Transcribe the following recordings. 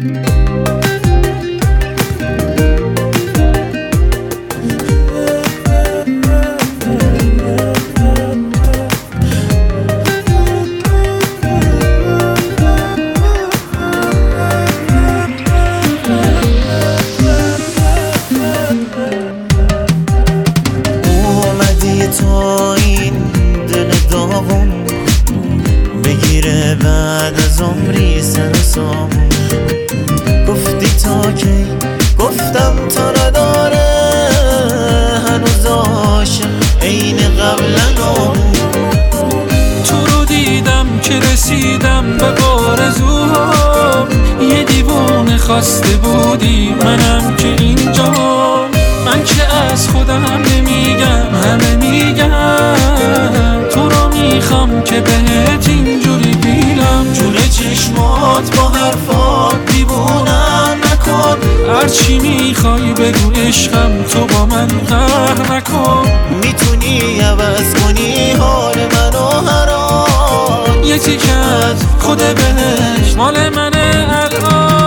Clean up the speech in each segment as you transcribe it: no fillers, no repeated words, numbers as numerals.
تا این دل داغون بگیره بعد از عمری سر سامون. گفتی تا کی؟ گفتم تا نداره هنوز عاشق عین قبلنامون. تو رو دیدم که رسیدم به آرزوها، یه دیوونه خواسته بودی منم که اینجا. من که از خودم نمیگم همه میگم، تو رو میخوام که بهت اینجوری بیلم. جون چشمات با حرفات دیوونم نکن، هرچی میخوای بگو عشقم تو با من قهر نکن. میتونی عوض کنی حال منو هر آن، یه تیکه از خود بهشت مال منه الان.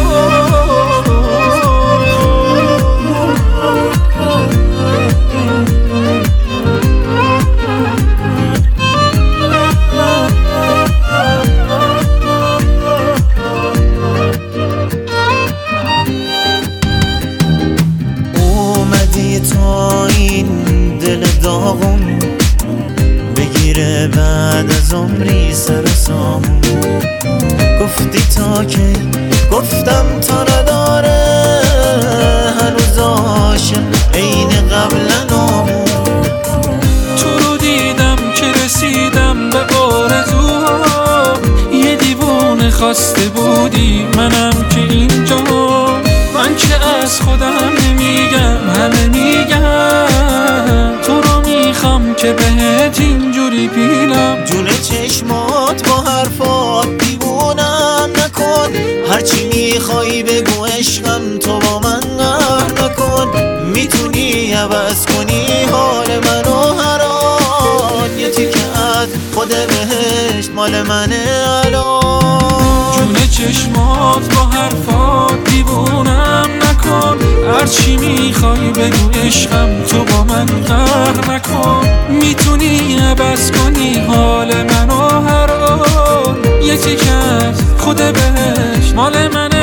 تا این دل داغون بگیره بعد از عمری سر سامون. گفتی تا کی؟ گفتم تا نداره هنوز عاشق عین قبلنامون. تو رو دیدم که رسیدم به آرزوها، یه دیوونه خواسته بودی منم که اینجا. من که از خودم نمیگم همه میگم، تو رو میخوام که بهت اینجوری بیلم. جون چشمات با حرفات دیوونم نکن، هرچی میخوای بگو عشقم تو با من قهر نکن. میتونی عوض کنی حال منو هر آن، یه تیکه از خود بهشت مال منه الان. جون چشمات با حرفات دیوونم نکن، هرچی میخوای بگو عشقم تو با من قهر نکن. میتونی عوض کنی حال منو هر آن، یه تیکه از خود بهشت مال منه.